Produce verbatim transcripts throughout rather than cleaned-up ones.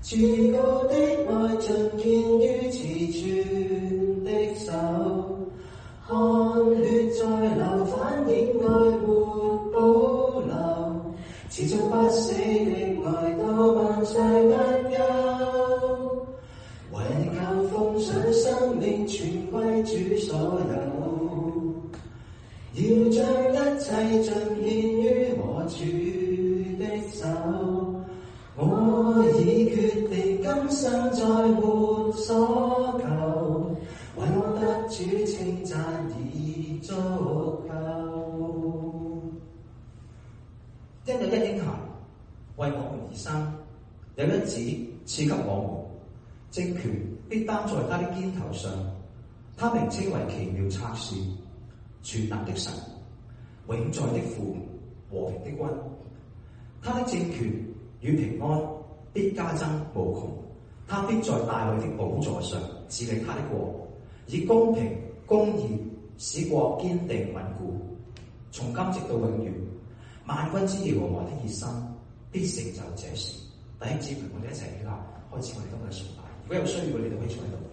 至高的愛盡見於刺穿的手，汗血在流，反映愛沒保留，持續不死的愛到萬世不休，唯求奉上生命全歸主所有，要將一切盡獻於我主的手。我已決定今生再沒所求，為我得主稱讚已足夠。因有一嬰孩為我們而生，有一子賜給我們，政權必擔在他的肩頭上，他名稱為奇妙策士、全能的神、永在的父、和平的君。他的政權與平安必加增無窮，他必在大衛的寶座上治理他的國，以公平公義使國堅定穩固，從今直到永遠。萬軍之耶和華的熱心必成就這事。弟兄姊妹，我哋一齊起立，開始我哋今日嘅崇拜。如果有需要，你哋可以坐喺度。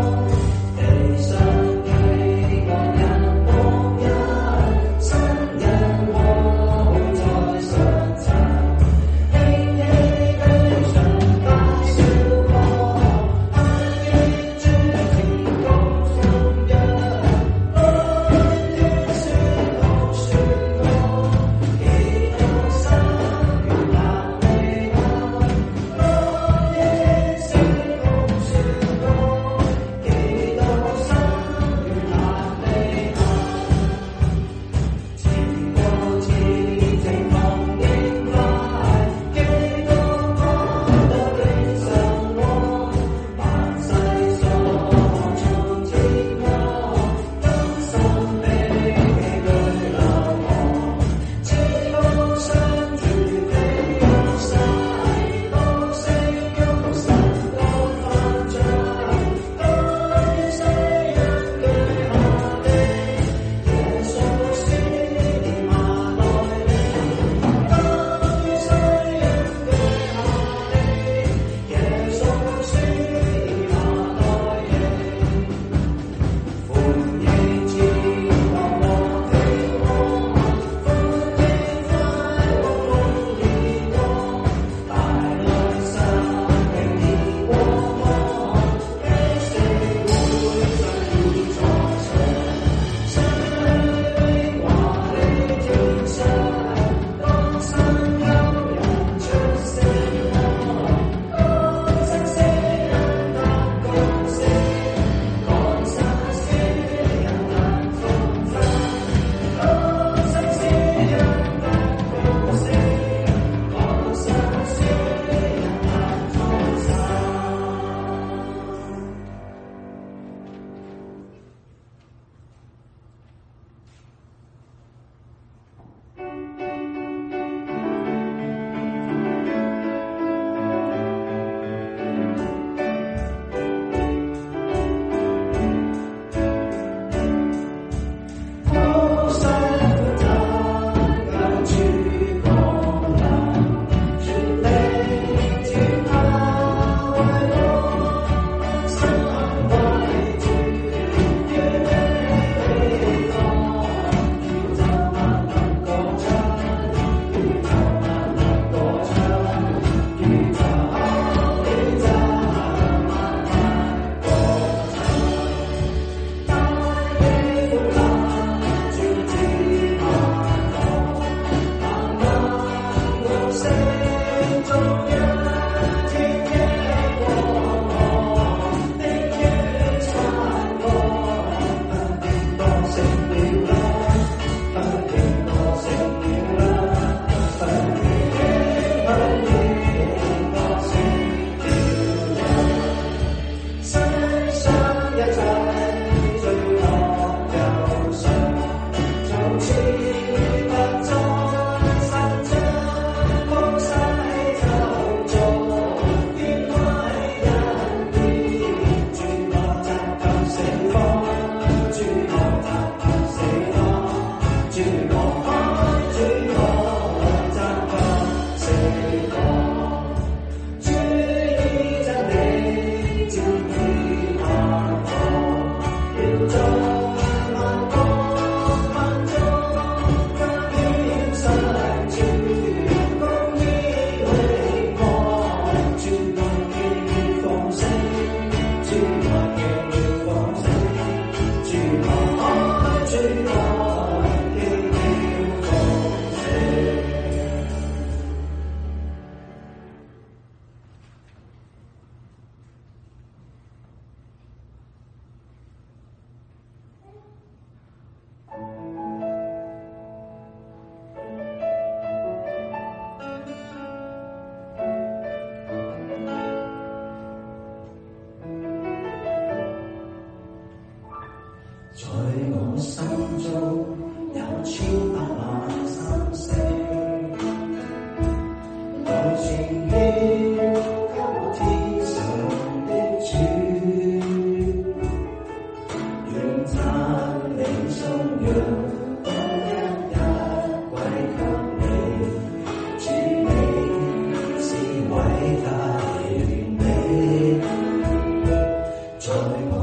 Yeah.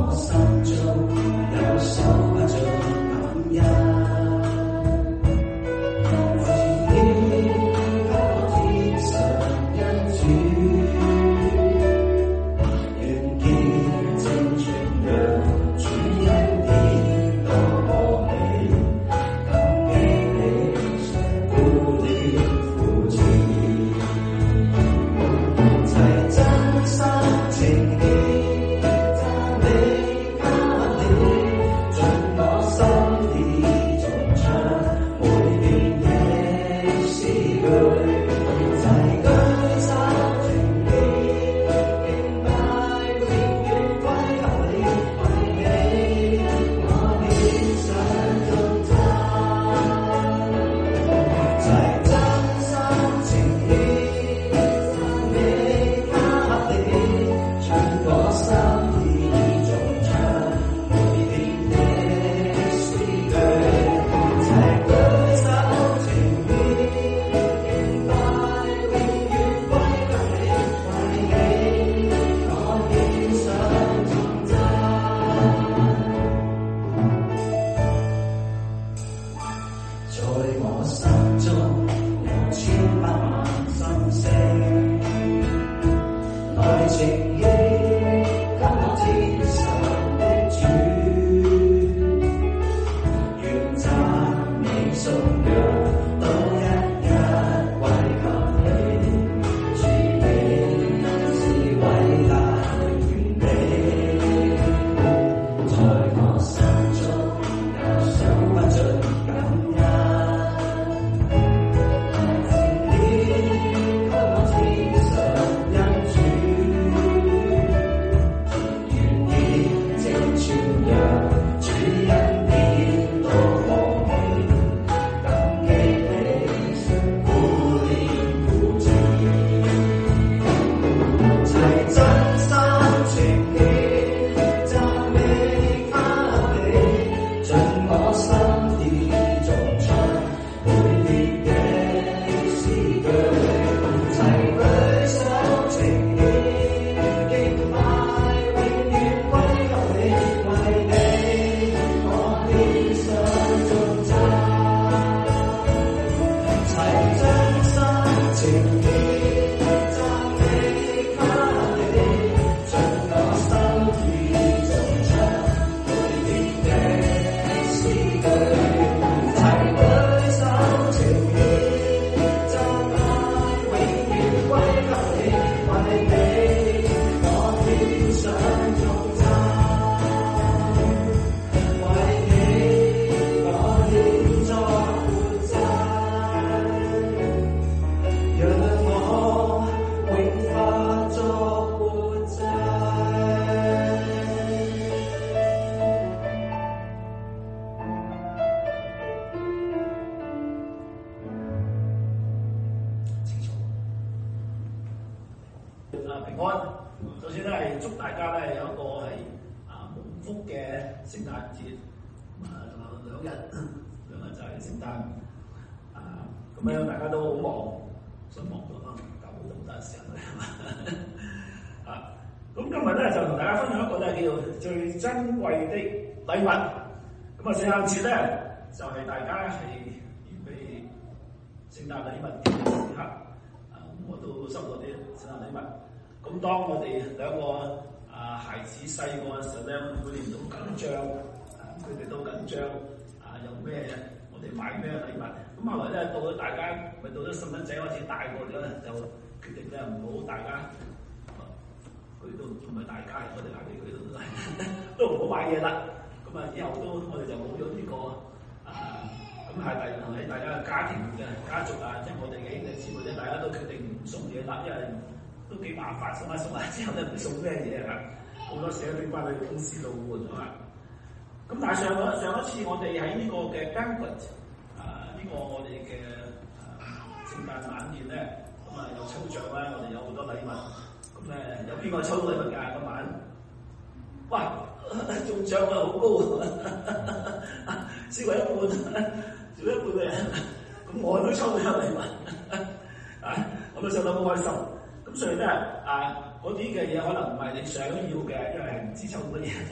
啊平安，首先咧係祝大家咧有一個係啊蒙福嘅聖誕節，啊仲有兩日，兩日就係聖誕，啊咁樣大家都好忙，所以忙到可能搞好多時間係嘛啊！咁今日咧就同大家分享一個咧叫做最珍貴的禮物。咁啊聖誕節咧就係、是、大家係預備聖誕禮物嘅時刻，啊我都收到啲聖誕禮物。咁當我哋兩個啊孩子細個嘅時候咧，每年都緊張，啊佢哋都緊張，啊有咩我哋買咩禮物。咁後來咧到咗大家，咪到咗細蚊仔開始大個咗咧，就決定咧唔好大家，佢都唔係大家，我哋嗌佢佢都都係都唔好買嘢啦。咁啊以後都我哋就冇咗呢個啊，咁係大喺大家嘅家庭嘅家族啊，即係我哋嘅兄弟姊妹咧，大家都決定唔送嘢啦，因為都幾麻煩，送下送下之後咧唔知送咩嘢啊！好多時都拎翻去公司度換咗啦。咁但係上個上一次我哋喺呢個嘅 banquet 啊，呢、這個我哋嘅聖誕晚宴咧，咁啊有抽獎啦，我哋有好多禮物。咁咧有邊個抽到禮物㗎？今晚哇中獎啊好高啊！超過一半，少一半嘅人，咁我都抽到有禮物啊！我都抽得好開心。咁所以咧啊，嗰啲嘅嘢可能唔係你想要嘅，因為係唔知抽乜嘢。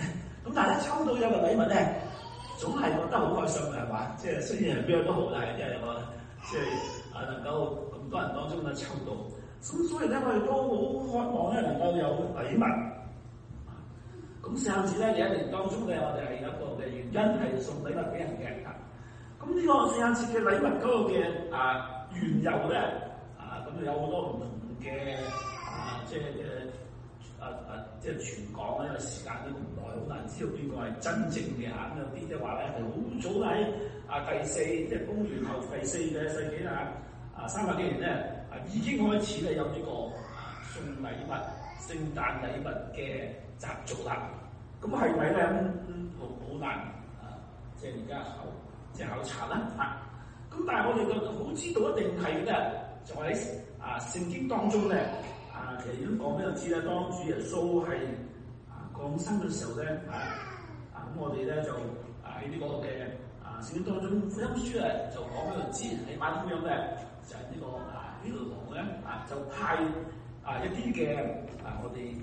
咁但係咧抽到有個禮物咧，總係覺得好開心嘅係嘛？即係雖然係邊樣都好，但係因為我即係啊能夠咁多人當中咧抽到，咁所以咧我哋都好渴望咧能夠有禮物。咁聖誕節咧，有一年當中咧，我哋係有一個嘅原因係送禮物俾人嘅。咁呢個聖誕節嘅禮物嗰個嘅啊緣由咧，啊咁有好多唔同嘅啊，即係嘅啊啊，即係傳講咧，因為時間都唔耐，好難知道邊個係真正嘅嚇。咁有啲即係話咧，係好早喺啊第四，即係公元後第四嘅世紀啊，啊三百幾年咧，啊已經開始咧有呢個啊送禮物、聖誕禮物嘅習俗啦。咁係咪咧？好好難啊！即係而家考即係考察啦嚇。咁但係我哋個好知道一定係咧，就喺啊聖經當中咧啊，其實已經講俾人知咧，當主耶穌係啊降生嘅時候咧啊啊咁我哋咧就啊喺呢個嘅啊聖經當中福音書咧就講俾人知，喺馬太福音咧就係、是、呢、這個啊呢個王咧啊就派啊一啲嘅啊我哋。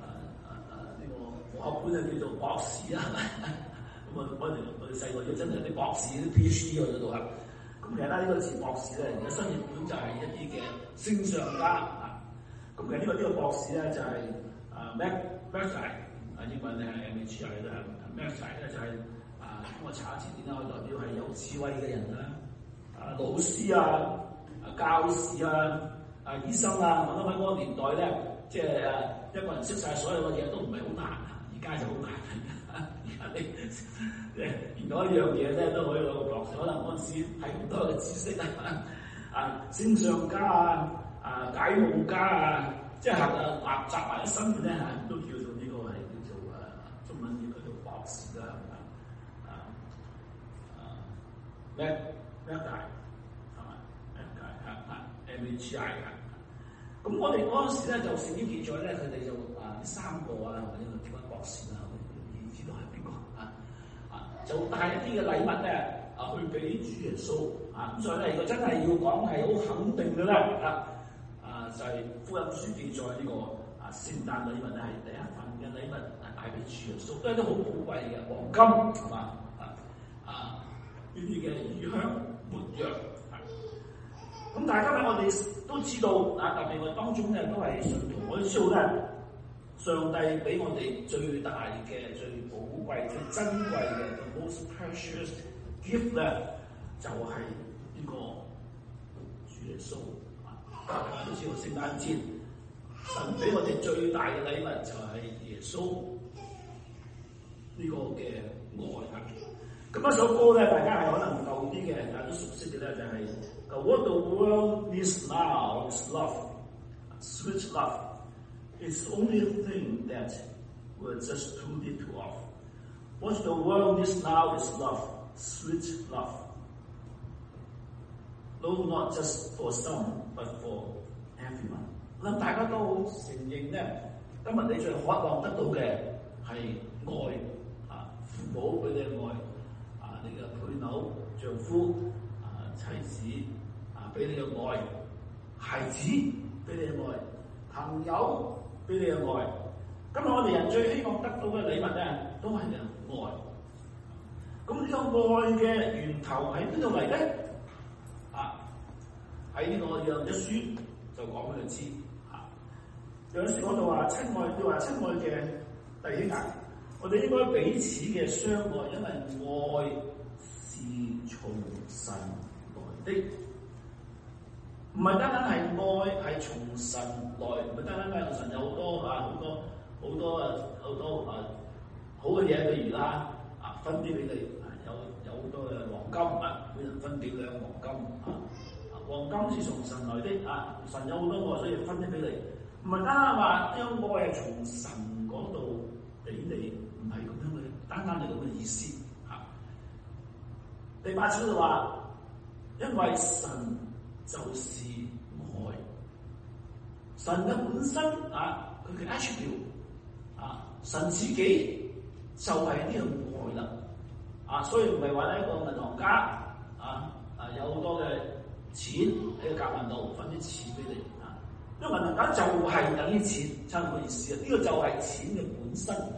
學本就叫做博士啦，咁啊我哋我哋細個要真係啲博士啲 PhD 喺度啦。咁其實咧呢個字博士咧，而家新譯本就係一啲嘅星相家啊。咁其實呢個呢個博士咧就係啊 Magi 啊英文咧係 M A G I 啦 Magi 咧就係啊咁我查下字典啦，可以代表係有智慧嘅人啦，啊老師啊、啊教士啊、啊醫生啊，我諗喺嗰個年代咧，即係啊一個人識晒所有嘅嘢都唔係好難。而家就好難，而家你即係見到一樣嘢咧，都可以攞個博士。可能嗰陣時係好多嘅知識啊，啊星相家啊，啊解夢家啊，即係啊雜雜埋喺身邊咧，都叫做呢個係叫做誒中文叫做博士啦，啊啊咩咩大係嘛咩大啊 M A G I 啊。咁我哋嗰陣時咧就聖經記載咧，佢哋就啊呢三個啊或者個叫乜博士啊，你知道係邊個啊？啊就帶一啲嘅禮物咧啊去俾主耶穌啊，咁所以咧如果真係要講係好肯定嘅咧啊啊就係、是、福音書記載呢、這個啊聖誕禮物咧係第一份嘅禮物啊帶俾主耶穌，都係啲好寶貴嘅黃金係嘛啊啊呢啲嘅乳香沒藥。咁但係今日我哋都知道啊，特別我哋當中咧都係信徒，我哋知道咧，上帝俾我哋最大嘅、最寶貴、最珍貴嘅 the most precious gift 咧，就係、是、呢個主耶穌啊！大家都知道聖誕節，神俾我哋最大嘅禮物就係耶穌呢個嘅愛啊！咁一首歌咧，大家係可能舊啲嘅，大家都熟悉嘅咧，就係、是。What the world needs now is love, sweet love. It's the only thing that will just put it off. What the world needs now is love, sweet love. No, not just for some, but for everyone. 我諗大家都好承認咧，今日你最渴望得到嘅係愛啊，父母俾你愛啊，你嘅配偶、丈夫啊、妻子。俾你嘅愛，孩子俾你嘅愛，朋友俾你嘅愛。今日我哋人最希望得到嘅禮物咧，都係嘅愛。咁呢個愛嘅源頭喺邊度嚟咧？啊，喺呢個約一書就講俾你知。啊，約一書講到話，親愛，佢話親愛嘅弟兄啊，我哋應該彼此嘅相愛，因為愛是從神來的。唔係單單係愛係從神來，唔係單單係神有好多啊好多好多啊好多啊好嘅嘢，譬如啦啊分啲俾你啊，有有好多嘅黃金啊，每人分幾兩黃金啊，黃金是從神來的啊，神有好多愛，所以分啲俾你。唔係單單話呢個愛係從神嗰度俾你，唔係咁樣嘅，單單係咁嘅意思嚇。第八節就話，因為神就是愛，神嘅本身啊，佢嘅 attribute 啊，神自己就係呢個愛啦，啊，所以唔係話咧一個銀行家啊啊有好多嘅錢喺個夾萬度分啲錢俾你啊，因為銀行家就係等於錢，差唔多意思啊，呢、這個就係錢嘅本身，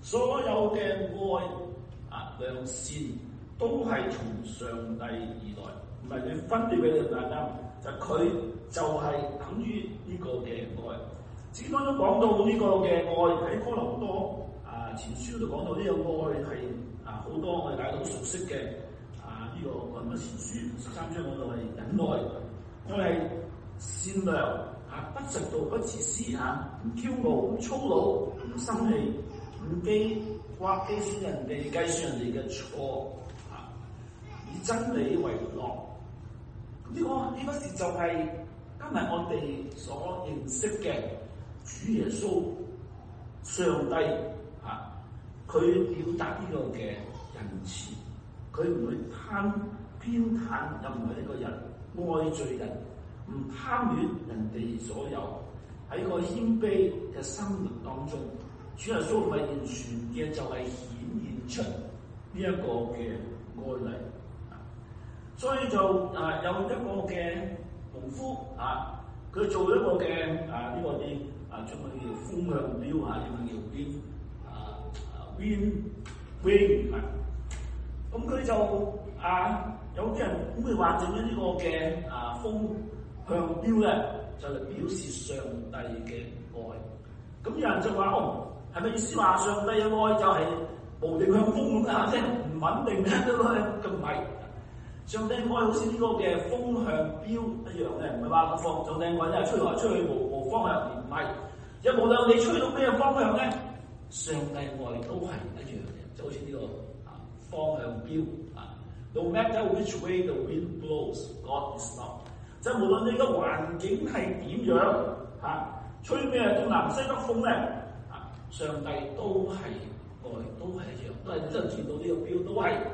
所有嘅愛啊良善都係從上帝而來，唔係你分別俾你咁簡單，就佢就係等於呢個嘅愛。聖經當中講到呢個嘅愛喺哥林多啊前書度講到呢個愛係啊好多我哋大家都好熟悉嘅啊呢、這個哥林多前書十三章嗰度係忍耐，愛係善良啊，不嫉妒不自私啊，唔驕傲唔粗魯唔生氣唔記或記算人哋計算人哋嘅錯啊，以真理為樂。呢、這個呢、這個事就係今日我哋所認識嘅主耶穌上帝啊，佢表達呢個嘅仁慈，佢唔會貪偏袒任何一個人，愛罪人，唔貪戀人哋所有，喺個謙卑嘅生活當中，主耶穌為完全嘅就係顯現出呢一個嘅愛嚟。所以就啊有一個嘅農夫啊，佢做一個嘅啊呢、這個啲啊將佢叫風向標啊，英文叫 wind 啊 wind wing 啊，咁佢就啊有啲人咁佢話整咗呢個嘅啊風向標咧，就嚟表示上帝嘅愛。咁有人就話哦，係咪意思話上帝嘅愛就係無定向風咁啊？即係唔穩定咧，都咁唔係。上帝愛好似呢個嘅風向標一樣嘅，唔係話個風上帝愛咧吹來吹去無無方向，唔係。有無論你吹到咩方向咧，上帝愛都係一樣嘅，就好似呢、這個啊方向標啊。No matter which way the wind blows, God is love。即係無論你個環境係點樣嚇、啊，吹咩東南西北風咧，啊，上帝都係愛，都係一樣，都係真係見到呢個標，都係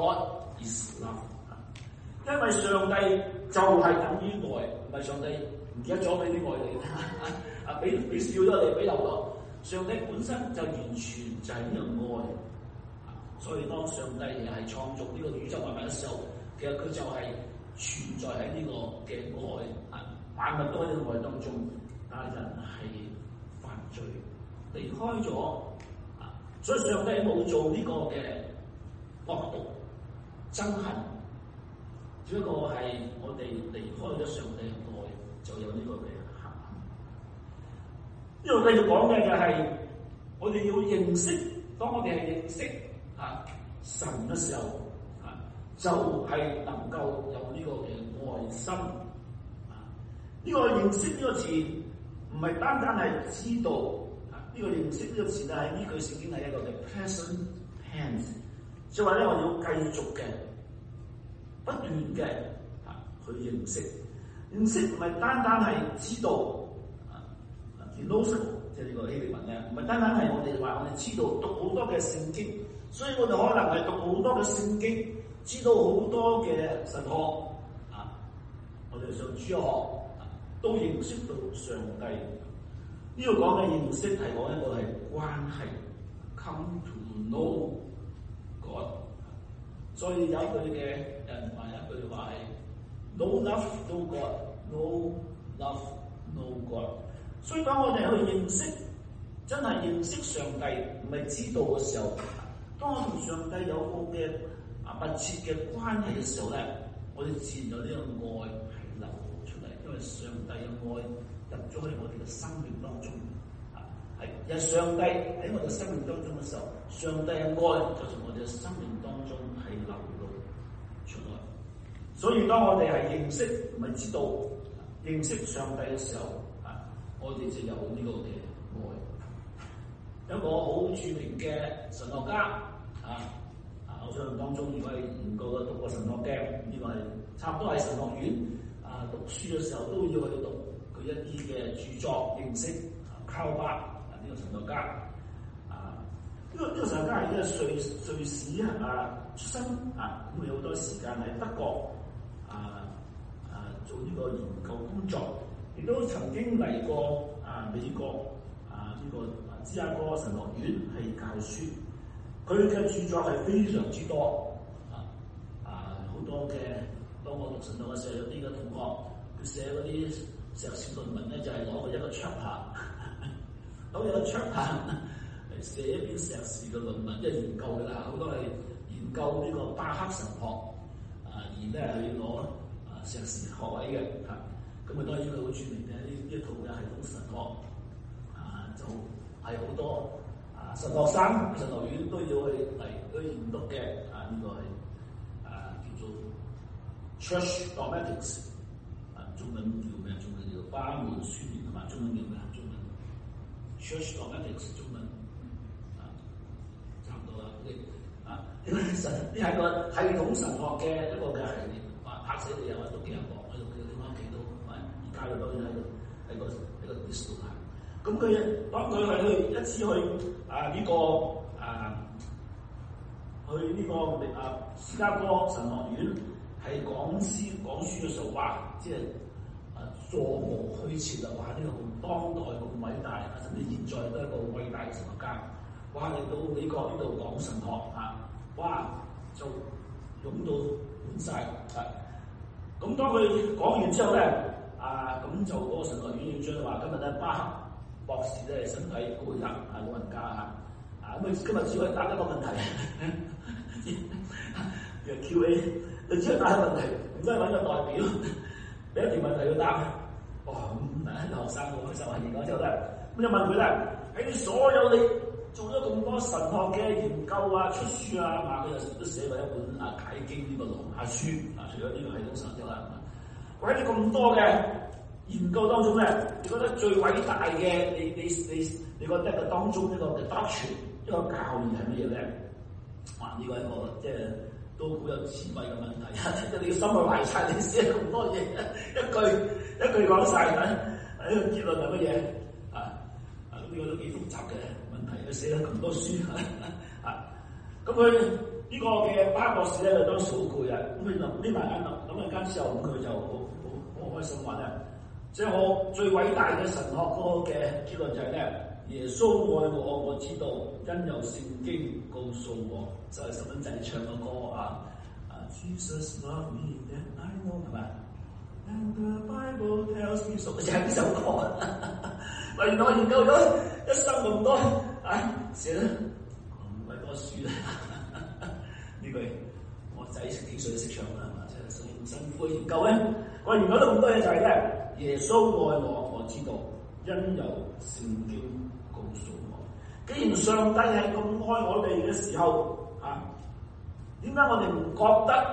God is love。因為上帝就係等於愛，唔係上帝唔記得咗俾啲愛你，啊俾俾少咗你，俾漏咗。上帝本身就完全就係呢個愛，所以當上帝係創造呢個宇宙萬物嘅時候，其實佢就係存在喺呢個嘅愛，啊萬物都喺呢個愛當中，但係人係犯罪離開咗，啊所以上帝冇做呢個嘅惡毒憎恨。只不過係我哋離開咗上帝嘅愛，就有呢個嘅黑暗。呢度繼續講嘅就係我哋要認識，當我哋係認識啊神嘅時候，啊就係、是、能夠有呢個嘅愛心。啊，呢、這個認識呢個字唔係單單係知道，啊呢、這個認識呢個字咧喺呢句聖經係一個嘅 present tense， 即係話咧我哋要繼續嘅。不斷嘅啊去認識，認識唔係單單係知道啊 gnosko 即係呢個希臘文咧，唔係單單係我哋話我哋知道讀好多嘅聖經，所以我哋可能係讀好多嘅聖經，知道好多嘅神學啊，我哋上主學啊都認識到上帝。呢度講嘅認識係講一個係關係 ，come to know God。所以有一句嘅人話一句話係 no love no God，no love no God。所以當我哋去認識，真係認識上帝，唔係知道嘅時候，當我同上帝有個嘅啊密切嘅關係嘅時候咧，我哋自然有呢個愛係流出嚟，因為上帝嘅愛入咗喺我哋嘅生命當中。係，有上帝喺我哋生命當中嘅時候，上帝嘅愛就從我哋嘅生命當中係流露出來。所以當我哋係認識唔係知道認識上帝嘅時候，啊，我哋就有呢個嘅愛。有一個好著名嘅神學家啊，啊，我相信當中如果係研究嘅讀過神學嘅，呢個係差唔多喺神學院啊讀書嘅時候都要去讀佢一啲嘅著作，認識卡爾巴。呢個神學家啊，呢、這個呢、這個神學家係呢個瑞瑞士啊出身啊，咁佢好多時間喺德國啊啊做呢個研究工作，亦都曾經嚟過啊美國啊呢、這個芝加哥神學院係教書。佢嘅著作係非常之多啊啊好多嘅。當我讀神學嘅時候，有啲嘅同學佢寫嗰啲碩士論文咧，就係攞佢一個 chapter。咁有個 chapter 係寫一篇碩士嘅論文，即係研究㗎啦，好多係研究呢個巴克神學啊，而咧去攞啊碩士學位嘅嚇。咁啊當然佢好著名嘅呢呢一套嘅系統神學啊，就係、是、好多啊神學生神學院都要去嚟去研讀嘅啊，呢、這個係啊叫做 Church Dogmatics 啊，中文叫咩？中文叫巴門宣言同埋中文叫咩？中文 Church Dogmatics 中文啊，差唔多啦。啊，呢個神呢係個系統神學嘅一個嘅系列，啊拍死你又話都幾人講喺度，叫你翻屋企都，而家就當然喺度喺個喺個 list 度行。咁佢當佢係去一次去啊呢、這個啊去呢、這個啊芝加哥神學院係講師講書嘅時候，哇！即係啊座無虛設啊！哇！呢、這個咁當代咁偉大，甚至現在都係一個偉大嘅神學家。哇！嚟到美國呢度講神學啊！哇！就湧到滿晒啊！咁當佢講完之後咧，啊咁就嗰個神學院院長話：今日咧巴克博士咧身體攰啦，啊老人家嚇，啊咁佢今日只可以答一個問題，嘅 Q A， 你只係答一個問題，唔使揾個代表，俾一條問題佢答。哇！咁嗱啲學生好開心啊！完咗之後咧，咁就問佢咧，喺所有你做咗咁多神學嘅研究啊、出書啊，嘛佢就都寫過一本啊解經呢個羅馬書啊，除咗呢個系統神學啦，我喺你咁多嘅研究當中咧，你覺得最偉大嘅，你你你你覺得嘅當中一個嘅 doctrine 一個教義係乜嘢咧？哇！呢個係一個即係都好有智慧嘅問題啊！即係你要心去懷察，你寫咁多嘢，一句一句講晒，呢個結論係乜嘢？啊啊！呢個都幾複雜嘅問題，佢寫咗咁多書啊！咁佢呢個嘅巴博士咧，就當時好攰啊！咁佢就匿埋眼諗諗下間之後，咁佢就好好好開心話咧，即係我最偉大嘅神學嗰個嘅結論就係咧。耶穌愛我，我知道，因有聖經告訴我，就係十蚊仔唱嘅歌啊！啊 ，Jesus love me and I know 係咪 ？And the Bible tells me so， 就係呢首歌。原來我研究咗一生咁多，啊，寫得咁鬼多書啦！呢句我仔十幾歲都識唱啦，係嘛？即係所以咁辛苦嘅研究咧，我研究咗咁多嘢就係咧，耶穌愛我，我知道，因有聖經。告訴我，既然上帝係咁愛我哋嘅時候，啊，點解我哋唔覺得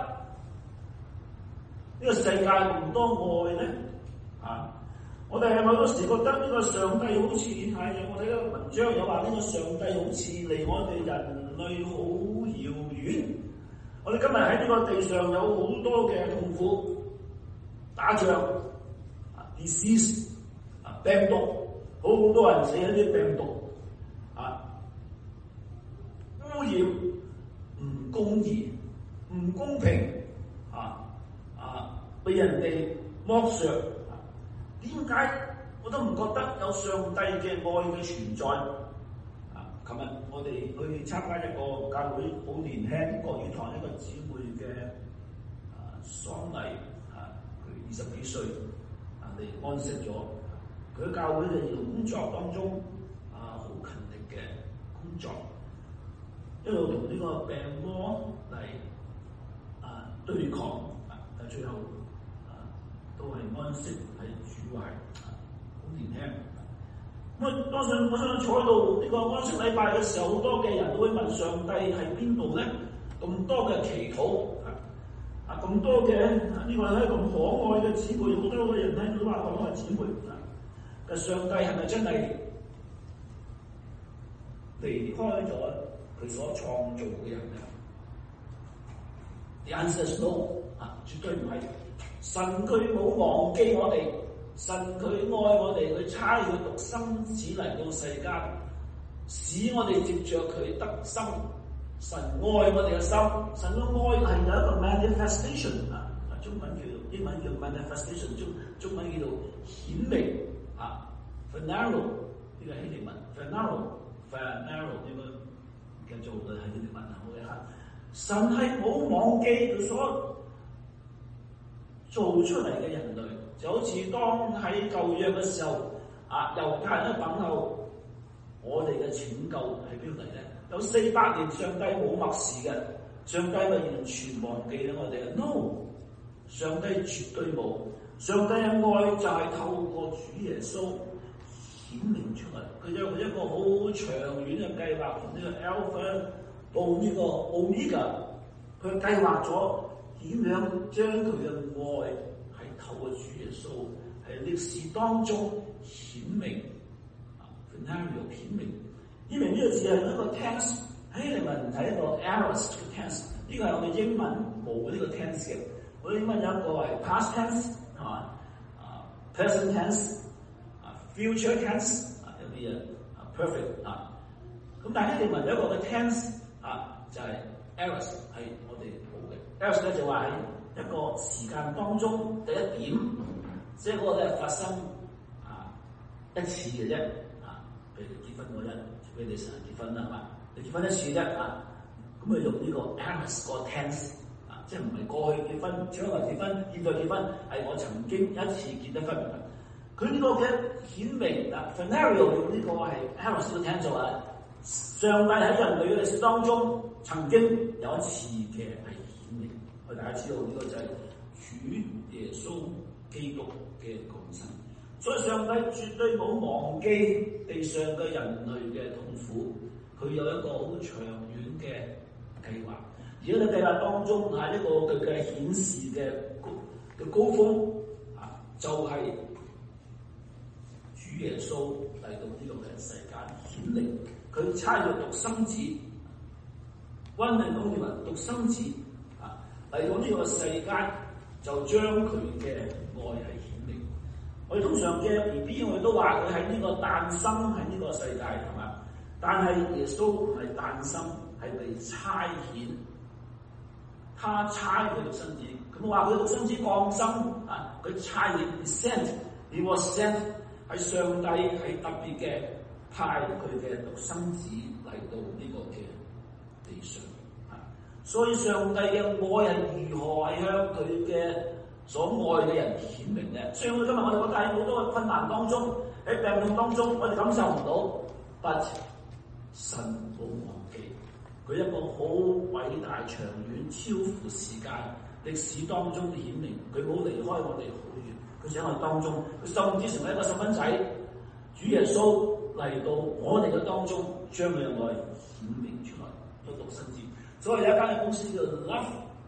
呢個世界咁多愛咧？啊，我哋係咪有時覺得呢個上帝好似係我哋呢個文章有話呢個上帝好似離我哋人類好遙遠？我哋今日喺呢個地上有好多嘅痛苦、打仗、啊 disease 啊病毒。好多人死喺啲病毒啊，污染、唔公義、唔公平啊啊，被人哋剝削啊，點解我都唔覺得有上帝嘅愛嘅存在啊？琴日我哋去參加一個教會好年輕國語堂一個姊妹嘅啊喪禮啊，佢二十幾歲啊嚟安息咗。佢喺教會嘅工作當中啊，好勤力嘅工作，一路同呢個病魔嚟啊對抗啊，但最後啊都係安息喺主懷，好年輕。咁啊，當上我想坐喺度呢個安息禮拜嘅時候，好多嘅人都會問上帝喺邊度咧？咁多嘅祈禱啊，啊咁多嘅呢、這個係咁可愛嘅姊妹，好多嘅人聽到都話講係姊妹。嘅上帝係咪真係離開咗佢所創造嘅人咧？ The answer is no 啊，絕對唔係。神佢冇忘記我哋，神佢愛我哋，佢差佢獨生子嚟到世間，使我哋接着佢得生。神愛我哋嘅心，神嘅愛係有一個 manifestation 啊，中文叫做英文叫 manifestation， 中中文叫做顯明。啊 ，Phaneroo 呢個希臘文 ，Phaneroo，Phaneroo 呢個叫做嘅係希臘文啊，好嘅嚇。神係冇忘記佢所做出嚟嘅人類，就好似當喺舊約嘅時候，啊，猶太人喺等候我哋嘅拯救喺邊度嚟咧？有四百年上帝冇默視嘅，上帝咪完全忘記咗我哋嘅 ？No， 上帝絕對冇。上帝嘅愛就係透過主耶穌顯明出嚟，佢有一個好長遠嘅計劃，從呢個 Alpha 到呢個 Omega， 佢計劃咗點樣將佢嘅愛係透過主耶穌喺歷史當中顯明啊 ，Scenario 顯明。因為呢個字係一個 tense， 喺你咪唔睇一個 aorist 嘅 tense， 呢個係我哋英文冇呢個 tense 嘅，我哋英文有一個係 past tense。啊，啊 present tense， 啊 future tense， 啊有啲嘢啊 perfect 啊，咁但係英文有一個嘅 tense 啊，就係 aorist 係我哋冇嘅 aorist 咧就話喺一個時間當中第一點，即係嗰個咧發生啊一次嘅啫啊，譬如結婚嗰日，除非你成日結婚啦，係嘛？你結婚一次啫啊，咁啊用呢個 aorist 個 tense。即係唔係過去結婚，將來結婚，現在結婚，係我曾經一次結得婚。佢呢個嘅顯明嗱 ，Scenario 用呢個係 Harris 都聽咗啊。上帝喺人類嘅歷史當中曾經有一次嘅係顯明，我哋大家知道呢個就係主耶穌基督嘅降生。所以上帝絕對冇忘記地上嘅人類嘅痛苦，佢有一個好長遠嘅計劃。而喺個計劃當中，係一個佢嘅顯示嘅嘅高峰啊，就係、是、主耶穌嚟到呢個嘅世界顯明，佢差咗獨生子，溫靈公義文獨生子啊嚟到呢個世界，就將佢嘅愛係顯明。我哋通常嘅 B B 我哋都話佢喺呢個誕生喺呢個世界係嘛，但係耶穌唔係誕生，係被差遣。他差佢獨生子，咁話佢獨生子降生啊，佢差遣 sent，he was sent 係上帝係特別嘅派佢嘅獨生子嚟到呢個嘅地上啊，所以上帝嘅愛係如何係向佢嘅所愛嘅人顯明咧？雖然今日我哋覺得喺好多嘅困難當中，喺病痛當中，我哋感受唔到，但神冇忘記。佢一個好偉大、長遠、超乎時間、歷史當中嘅顯明，佢冇離開我哋好遠，佢喺我哋當中，佢甚至成為一個細蚊仔，主耶穌嚟到我哋嘅當中，將佢嘅愛顯明出來，有獨生子。所以有一間公司叫 Love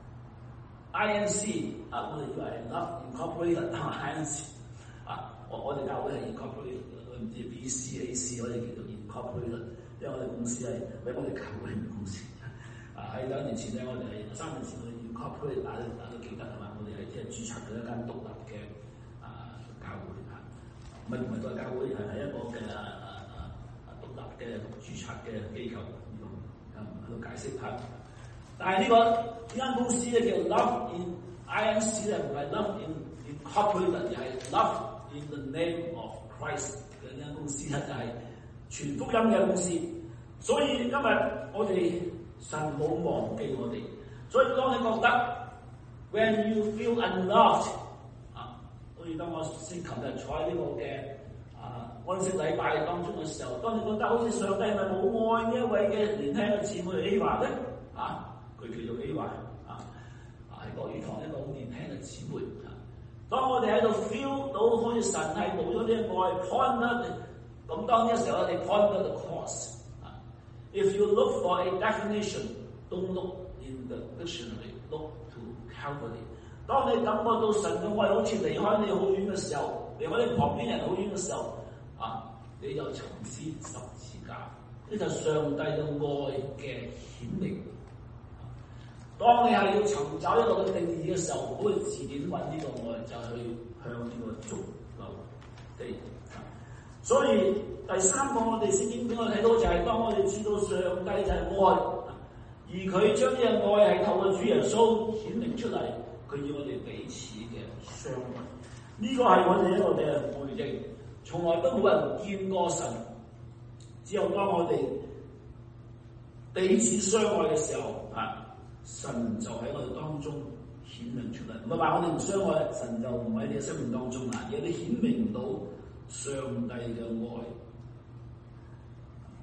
I N C 啊，我哋以為係 Love Incorporated I N C 啊，我我哋教會係 Incorporated， 我唔知 B C A C 我哋叫做 Incorporated。因為我哋公司係為我哋教會嘅公司，啊喺兩年前咧，我哋係三年前我哋 incorporate， 大家大家都記得係嘛？我哋係即係註冊嘅一間獨立嘅啊教會嚇，唔係唔係個教會，係係一個嘅啊啊啊獨立嘅註冊嘅機構，咁喺度解釋下。但係呢、這個呢間公司咧叫 Love in I N C 咧，唔係 Love in Incorporated，而係 Love in the Name of Christ 嘅呢間公司咧就係、是。全福音嘅公司，所以今日我哋神冇忘記我哋，所以當你覺得 when you feel unloved 啊，好似當我先琴日坐喺呢個嘅啊安息禮拜當中嘅時候，當你覺得好似上帝係咪冇愛呢一位嘅年輕嘅姊妹希華咧？啊，佢叫做希華啊，啊喺國語堂一個好年輕嘅姊妹啊。當我哋喺度 feel 到好似神係冇咗啲愛 point 啦。咁當呢個時候，我哋 point to the cross 啊。If you look for a definition, don't look in the dictionary, look to Calvary。當你感覺到神嘅愛好似離開你好遠嘅時候，離開你旁邊人好遠嘅時候，啊，你就沉思十字架，呢就係上帝嘅愛嘅顯明。當你係要尋找一個嘅定義嘅時候，唔好去字典揾呢個愛，就去向呢個逐流地。所以第三個我哋聖經俾我睇到就係當我哋知道上帝就係愛，而佢將呢個愛係透過主耶穌顯明出嚟，佢要我哋彼此嘅相愛。呢、這個係我哋一個嘅背景，從來都冇人見過神，只有當我哋彼此相愛嘅時候，啊，神就喺我哋當中顯明出嚟。唔係話我哋唔相愛，神就唔喺你嘅生命當中啦，而你顯明唔到上帝嘅愛，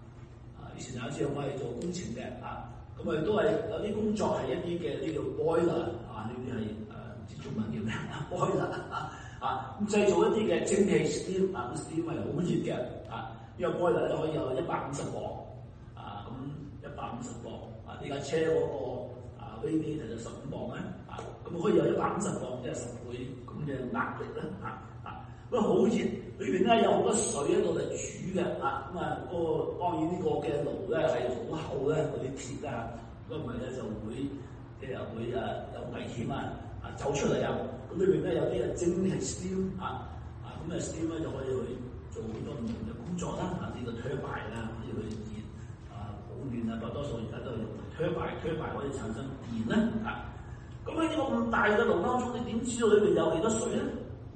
以前有一次我係做工程嘅啊，咁啊都係有啲工作係一啲嘅呢叫 boiler 啊，呢啲係誒唔知中文叫咩 boiler 啊啊，咁製造一啲嘅蒸汽 steam 啊 ，steam 係好熱嘅啊，呢個 boiler 咧可以有一百五十磅啊，咁一百五十磅啊，呢架車嗰個啊 radiator 就十五磅咧啊，咁可以有一百五十磅，即係十倍咁嘅壓力咧啊啊，咁好熱，裏邊咧有好多水喺度嚟煮嘅啊，咁啊嗰個當然呢個嘅爐咧係好厚咧，嗰啲鐵啊，如果唔係咧就會即係會誒有危險啊啊走出嚟啊！咁裏邊咧有啲係蒸汽 steam 啊啊，咁啊 steam 咧就可以去做好多唔同嘅工作啦啊，呢個 turbine 啦可以去熱啊保暖啊，不過多數而家都係用 turbine，turbine 可以產生電啦啊！咁喺呢個咁大嘅爐當中，你點知道裏邊有幾多水咧？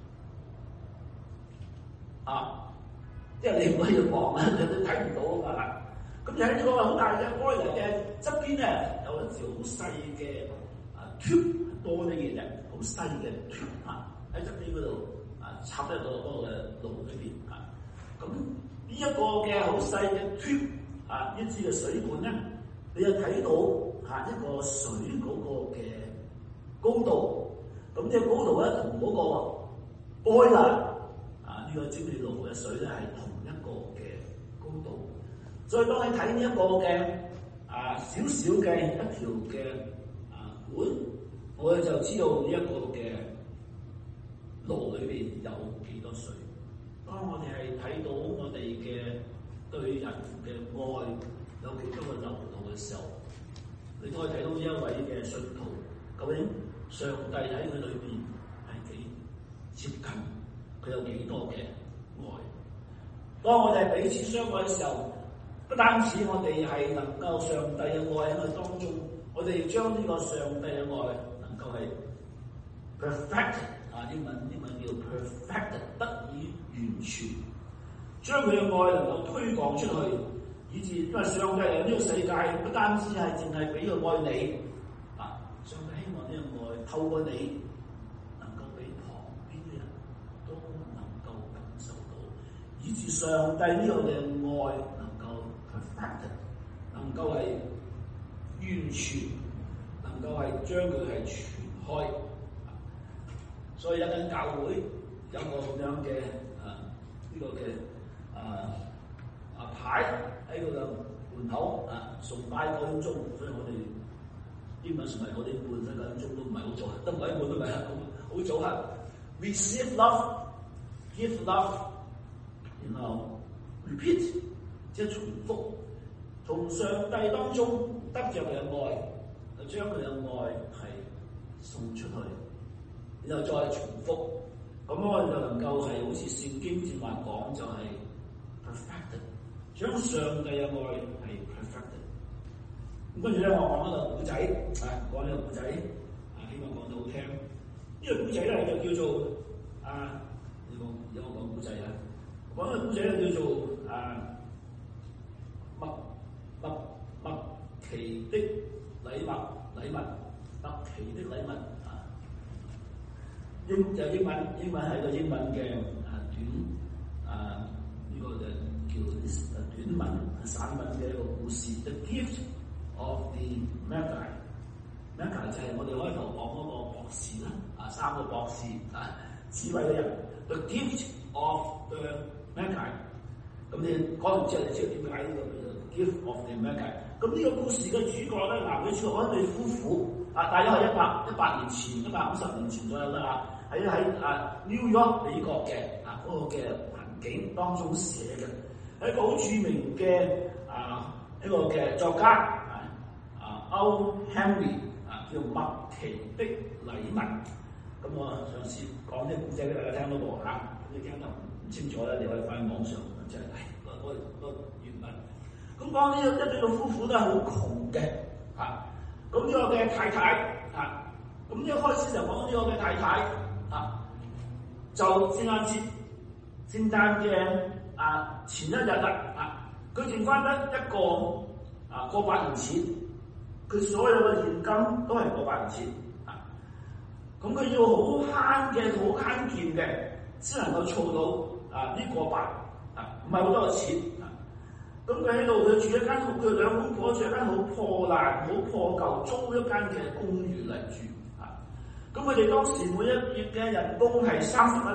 啊，即係你唔可以望啊，你都睇唔到啊嘛！咁就喺呢個好大嘅 boiler嘅側邊咧，有一條好細嘅啊 tube 多啲嘢嘅，好細嘅 tube 啊，喺側邊嗰度啊插喺個嗰個爐裏邊啊。咁呢一個嘅好細嘅 tube 啊，一支嘅水管咧，你就睇到嚇一個水嗰個嘅高度。咁呢個高度咧同嗰個 boiler 啊呢個蒸汽爐嘅水咧係同一個嘅高度。所以當你睇呢一個嘅啊少少嘅一條嘅啊管，我哋就知道呢一個嘅爐裏邊有幾多水。當我哋係睇到我哋嘅對人嘅愛有幾多個流動嘅時候，你都可以睇到呢一位嘅信徒究竟上帝喺佢裏邊係幾接近，佢有幾多嘅愛。當我哋彼此相愛嘅時候，不單止我哋係能夠上帝嘅愛喺佢當中，我哋將呢個上帝嘅愛能夠係 perfect 啊，英文英文叫 perfect 得以完全，將佢嘅愛能夠推廣出去，以至因為上帝喺呢個世界不單止係淨係俾佢愛你啊，上帝希望呢個愛透過你能夠俾旁邊嘅人都能夠感受到，以至上帝呢個嘅愛能夠係完全，能夠係將佢係傳開，所以一間教會有個咁樣嘅啊呢、這個嘅啊啊牌喺個門口啊崇拜九點鐘，所以我哋英文崇拜九點半，所以九點鐘都唔係好早，都唔係一半都唔係好好早啊。Receive love, give love， 然後 repeat， 即係重複。從上帝當中得着佢嘅愛，就將佢嘅愛係送出去，然後再重複，咁我哋就能夠係好似聖經正話講，就係 perfect， 將上帝嘅愛係 perfect。咁跟住咧，我講一個古仔，啊，講呢個古仔，啊，希望講得好聽。呢、這個古仔咧就叫做啊，有冇有冇講古仔啊？講呢個古仔咧叫做啊麥。麥麥奇的禮物，禮物麥奇的禮物啊！英就英文，英文係個英文嘅啊短啊呢、這個就叫短文散文嘅一個故事。The Gift of the Magi，Magi 就係我哋開頭講嗰個博士啦，啊三個博士啊智慧嘅人。The Gift of the Magi， 咁你講完之後，你知道點解呢個？Gift of the Magi， 咁呢個故事嘅主角咧，男女主角一對夫婦啊，大約係一百一百年前、一百五十年前左右啦嚇，喺喺啊 New York 美國嘅啊嗰、那個嘅環境當中寫嘅，係一個好著名嘅啊一個嘅作家啊啊 O. Henry 啊叫麥奇的禮物。咁我上次講啲故仔俾大家聽到喎嚇，你聽得唔清楚咧，你可以翻網上即係嗰嗰嗰原文。咁講呢一對個夫婦都係好窮嘅，嚇。咁呢個嘅太太，嚇。咁呢一開始就講呢個嘅太太，嚇。就聖誕節、聖誕嘅啊前一日啦，嚇。佢剩翻得一個啊過百年錢，佢所有嘅現金都係過百年錢，嚇。咁佢要好慳嘅、好慳儉嘅，先能夠儲到啊呢個百，啊唔係好多嘅錢。 咁佢喺度，佢住一間好，佢兩公婆住一間好破爛、好破舊，租一間嘅公寓嚟住啊。咁佢哋當時每一月嘅人工係三十蚊，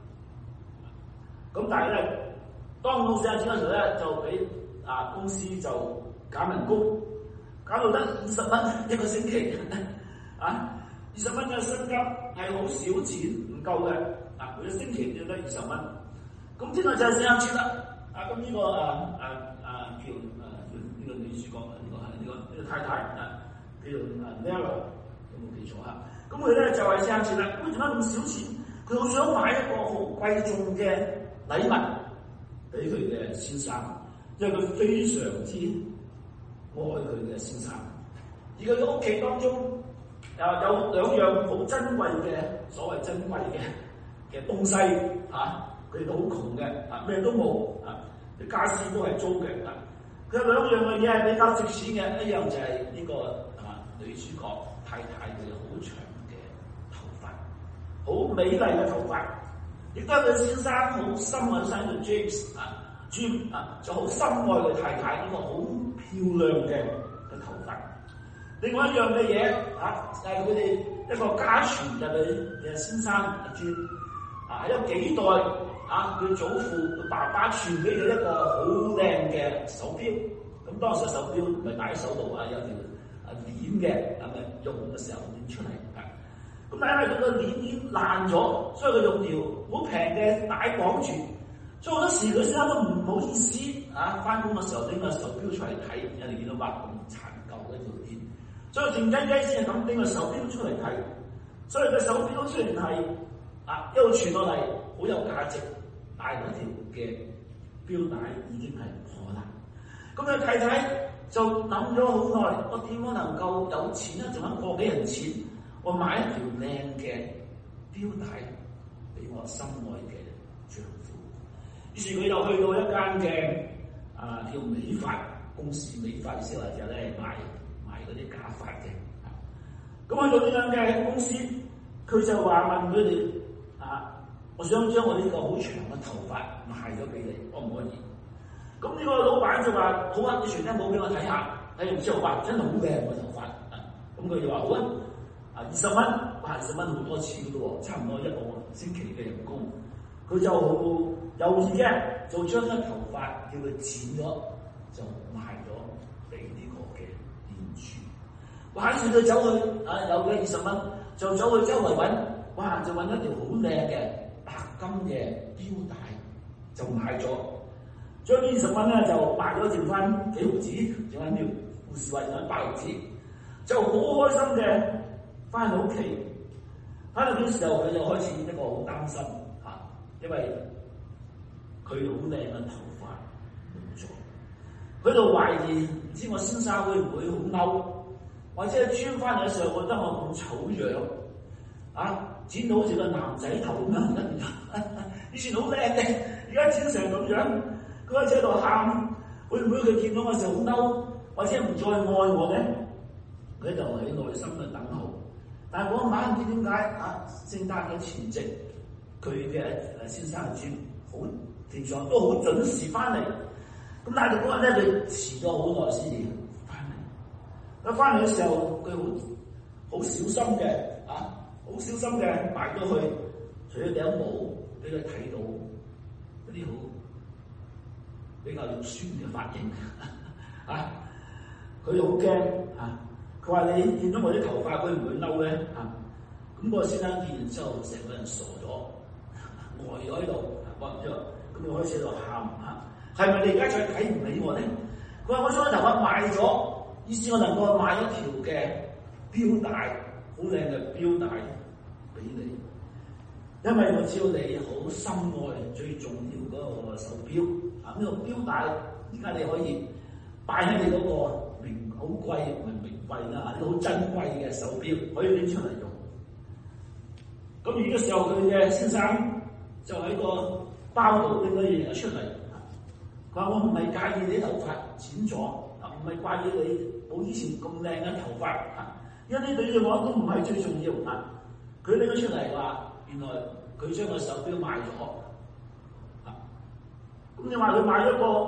咁但係咧，當公司有錢嗰時候咧，就俾啊公司就減人工，減到得二十蚊一個星期啊！二十蚊嘅薪金係好少錢，唔夠嘅啊！每個星期要得二十蚊，咁之後就係四十錢啦。啊，咁呢、這個啊啊啊叫啊叫呢個女主角啊，呢、這個係呢、這個呢、這個太太啊，叫做啊 Nella， 有冇記錯啊？咁佢咧就係四十錢啦。咁點解咁少錢？佢好想買一個好貴重嘅禮物俾佢嘅先生，因為佢非常之愛佢嘅先生。而佢嘅屋企當中啊有兩樣好珍貴嘅所謂珍貴嘅嘅東西嚇，佢哋都好窮嘅啊，咩都冇啊，啲傢俬都係租嘅啊。佢有兩樣嘅嘢係比較值錢嘅，一樣就係呢、這個啊女主角太太佢好長嘅頭髮，好美麗嘅頭髮，亦都係佢先生好深愛生嘅 James 啊 Jim 啊，就好深愛佢太太呢個好漂亮嘅嘅頭髮。另外一樣嘅嘢啊，就係佢哋一個家傳入去嘅先生阿 Jim 啊，係有幾代啊，佢祖父佢爸爸傳俾佢一個好靚嘅手錶。咁當時嘅手錶唔係戴喺手度啊，有條啊鏈嘅，係咪用嘅時候拎出嚟啊？咁但係因為佢個鏈已經爛咗，所以佢用條好平嘅帶綁住。所以好多時佢先生都唔好意思啊，翻工嘅時候拎個手錶出嚟睇，人哋見到話咁殘舊嘅條鏈，所以靜雞雞先係咁拎個手錶出嚟睇。所以個手錶雖然係啊一路傳落嚟好有價值，但係嗰條嘅錶帶已經係破爛。咁佢太太就諗咗好耐，我點樣能夠有錢咧？仲有個幾人錢，我買一條靚嘅錶帶俾我心愛嘅丈夫。於是佢就去到一間嘅啊叫美髮公司，美髮意思話就咧賣賣嗰啲假髮嘅。咁去到呢間嘅公司，佢就話問佢哋啊，我想將我呢個好長嘅頭髮賣咗俾你，可唔可以？咁呢個老闆就話好啊，你傳單簿俾我睇下，睇完之後話真係好靚嘅頭髮。咁佢就話好啊，啊二十蚊，哇二十蚊好多錢嘅喎，差唔多一個星期嘅人工。佢就好猶豫嘅，就將啲頭髮叫佢剪咗，就賣咗俾呢個嘅店主。哇！於是佢走去啊，有嘅二十蚊，就走去周圍揾，哇！就揾一條好靚嘅白金嘅錶帶，就買咗。將呢二十蚊咧就賣咗，剩翻幾毫紙，剩翻條護士話剩翻八毫紙，就好開心嘅翻到屋企。翻到嘅時候，佢就開始一個好擔心嚇、啊，因為佢好靚嘅頭髮冇咗，佢就懷疑唔知我先生會唔會好嬲，或者係穿翻嚟嘅時候覺得我咁醜樣啊，剪到好似個男仔頭咁樣，以前好靚嘅，而家剪成咁樣。佢開始喺度喊，會唔會佢見到我就好嬲，或者唔再愛我咧？佢就喺內心嘅等候。但係嗰晚唔知點解啊，聖誕嘅前夕，佢嘅誒先生轉好平常都好準時翻嚟。咁但係嗰日咧，佢遲咗好耐先至翻嚟。佢翻嚟嘅時候，佢好好小心嘅啊，好小心嘅埋咗去，除咗頂帽俾佢睇到嗰啲好比較肉酸嘅髮型啊！佢好驚啊！佢話你見到我啲頭髮，佢唔會嬲咧啊！咁個先生見完之後，成個人傻咗，呆咗喺度，屈咗，咁佢開始喺度喊嚇，係咪你而家再睇唔起我咧？佢話我將啲頭髮賣咗，意思我能夠買一條嘅錶帶，好靚嘅錶帶俾你。因為我知道你好深愛最重要嗰個手錶啊！呢、這個錶帶而家你可以擺喺你嗰個名好貴唔係名貴啦，呢個好珍貴嘅手錶可以拎出嚟用。咁呢個時候佢嘅先生就喺個包度拎咗嘢出嚟，佢話我唔係介意你頭髮剪咗，啊唔係介意你冇以前咁靚嘅頭髮啊，因為呢對我都唔係最重要啊！佢拎咗出嚟話。原來佢將個手錶賣咗，啊！咁你話佢買咗個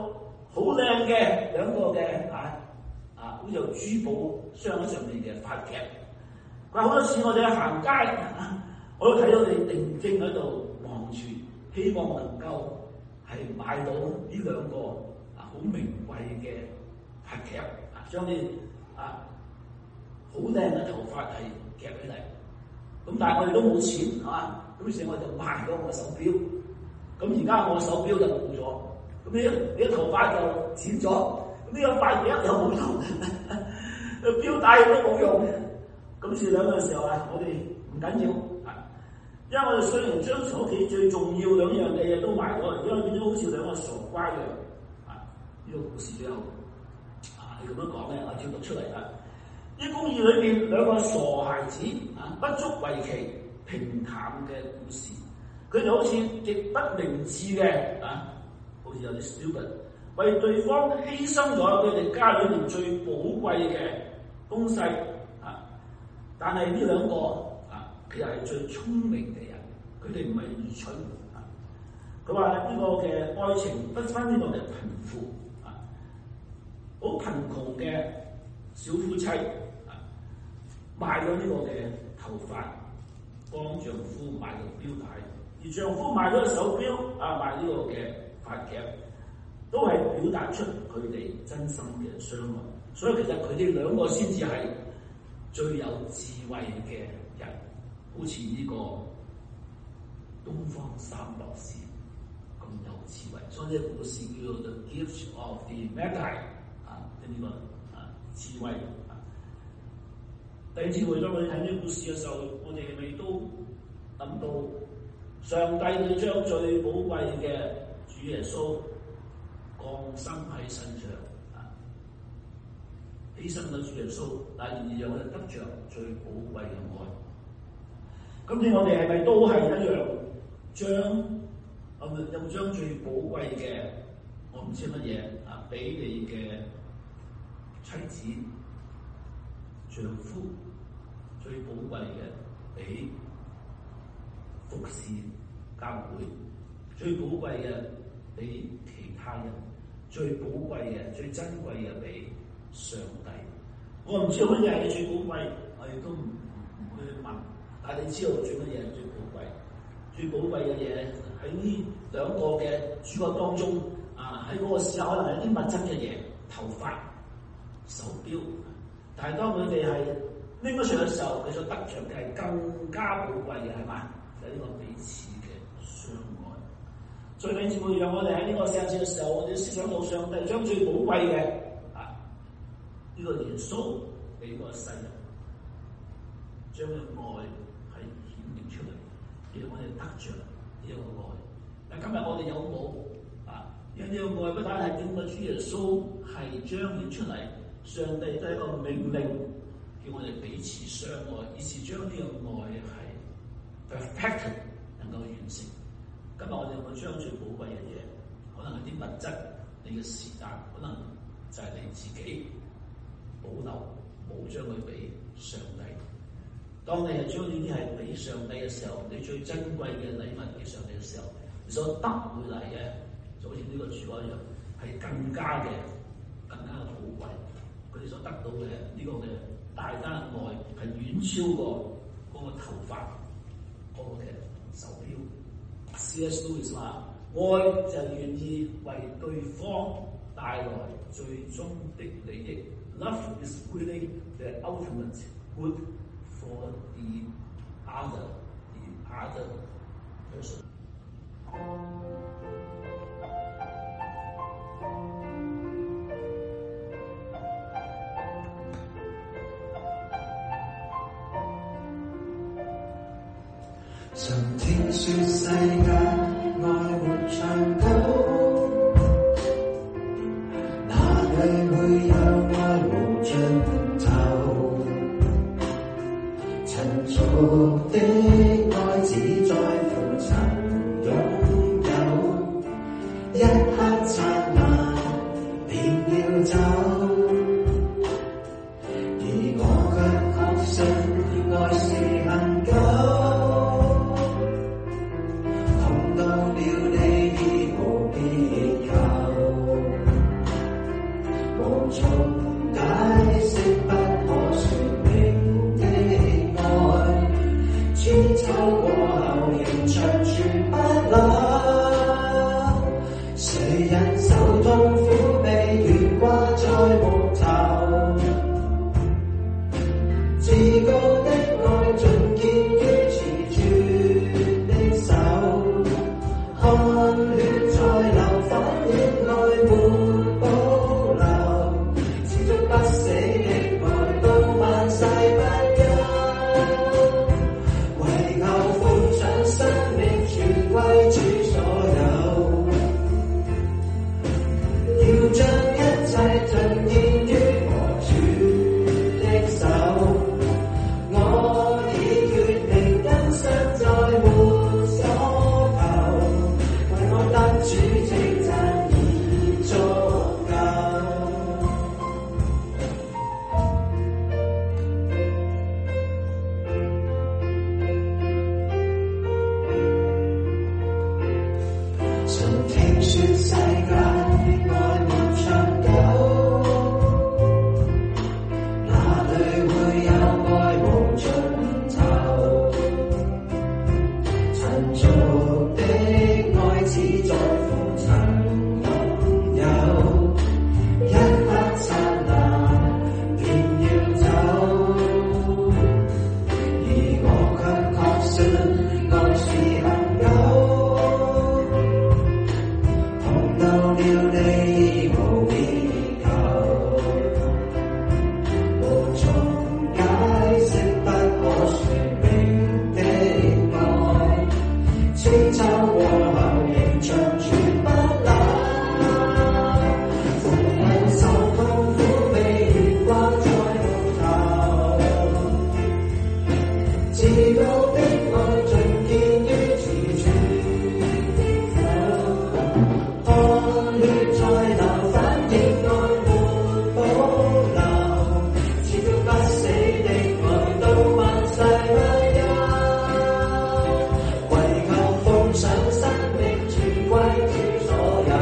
好靚嘅兩個嘅啊啊，好似有珠寶箱上面嘅髮夾。佢話好多次我哋去行街，啊、我都睇到你定睛喺度望住，希望能夠係買到呢兩個啊好名貴嘅髮夾，啊將啲啊好靚嘅頭髮係夾起嚟。咁但係我哋都冇錢，係嘛？咁於是我就賣咗我個手錶。咁而家我手錶就冇咗，咁呢呢個頭髮就剪咗，咁呢個髮夾又冇用，錶帶都冇用。咁是兩個時候啊，我哋唔緊要啊，因為我哋雖然將屋企最重要兩樣嘅嘢都賣咗，因為變咗好似兩個傻瓜一樣啊！呢、這個故事最後啊，你咁樣講咧，我照讀出嚟啦。呢公寓裏邊兩個傻孩子啊，不足為奇，平淡嘅故事，佢哋好似極不明智嘅啊，好似有啲 stupid，為對方犧牲咗佢哋家裏面最寶貴嘅東西啊！但係呢兩個啊，其實係最聰明嘅人，佢哋唔係愚蠢啊！佢話呢個嘅愛情不分呢個嘅貧富啊，好貧窮嘅小夫妻。賣咗呢個嘅頭髮，幫丈夫買個錶帶，而丈夫賣咗個手錶，啊賣呢個嘅髮夾，都係表達出佢哋真心嘅相愛。所以其實佢哋兩個先至係最有智慧嘅人，好似呢個東方三博士咁有智慧。所以呢個故事叫做 The Gift of the Magi 啊，呢個啊智慧。第二次回當我哋睇呢個故事嘅時候，我哋係咪都諗到上帝佢將最寶貴嘅主耶穌降生喺身上啊，犧牲咗主耶穌，但係讓我哋得着最寶貴嘅愛。今天我哋係咪都係一樣將我哋又將最寶貴嘅我唔知乜嘢啊，俾你嘅妻子、丈夫最寶貴嘅俾服侍教會，最寶貴嘅俾其他人，最寶貴嘅、最珍貴嘅俾上帝。我唔知道乜嘢係最寶貴，我亦都唔唔去問。但係你知道最乜嘢係最寶貴？最寶貴嘅嘢喺呢兩個嘅主角當中啊，喺嗰個時候可能係啲物質嘅嘢，頭髮、手錶。但係當佢哋係拎咗上嘅時候，佢所得着嘅係更加寶貴嘅，係嘛？就係呢個彼此嘅相愛。最緊要讓我哋喺呢個世界嘅時候，我哋思想到上帝將最寶貴嘅啊呢、這個耶穌俾個世人，將嘅愛係顯明出嚟，讓我哋得着呢個愛。但今日我哋有冇啊？因為呢個愛不單係點個主耶穌係彰顯出嚟。上帝都係一個命令，叫我哋彼此相愛，以致將呢個愛係 perfect 能夠完成。今日我哋有冇將最寶貴嘅嘢，可能係啲物質，你嘅時間，可能就係你自己保留，冇將佢俾上帝。當你係將呢啲係俾上帝嘅時候，你最珍貴嘅禮物俾上帝嘅時候，你所得回嚟嘅，就好似呢個主角一樣，係更加嘅、更加嘅寶貴。佢哋所得到嘅呢個嘅大家嘅愛係遠超過嗰個頭髮、嗰、那個嘅手錶。C S Lewis 話：愛就願意為對方帶來最終的利益。Love is really the ultimate good for the other, the other person. 曾聽說世界愛沒長久，哪裏會有愛無盡頭？塵俗的愛只在乎曾擁有，一刻燦爛便要走，而我卻確信愛是恒久。碰到了你已無別求， 至高的愛盡見於持住的手，汗血在流，反映愛沒保留，持續不死的愛到萬世不休，為求奉上生命全歸主所有，要將一切盡獻於我主的手，我已決定今生再沒所求，為我得主稱讚已足夠。曾聽說世界愛沒長久，哪裏會有愛無盡頭？塵俗的愛只在乎曾擁有，一刻剎那便要走，而我卻確信愛是恒久。碰到了你無別求，無從解釋不可說明的愛，千秋過後仍長存不朽。逢人受痛苦被懸掛在胸頭，至高的愛盡見於持住的手，汗血在流，反映愛沒保留，持續不死的愛到萬世不休，為求奉上生命全歸主所有，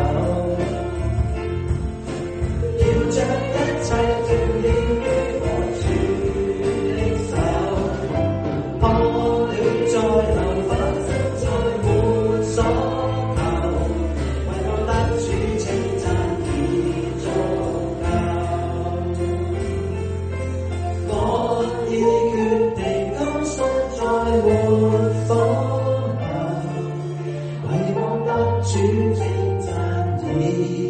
要將一切盡獻於我主的手，汗血在流，反正再沒所求，為我得主稱讚已足夠。我已決定今生再沒保留，為我得主稱讚已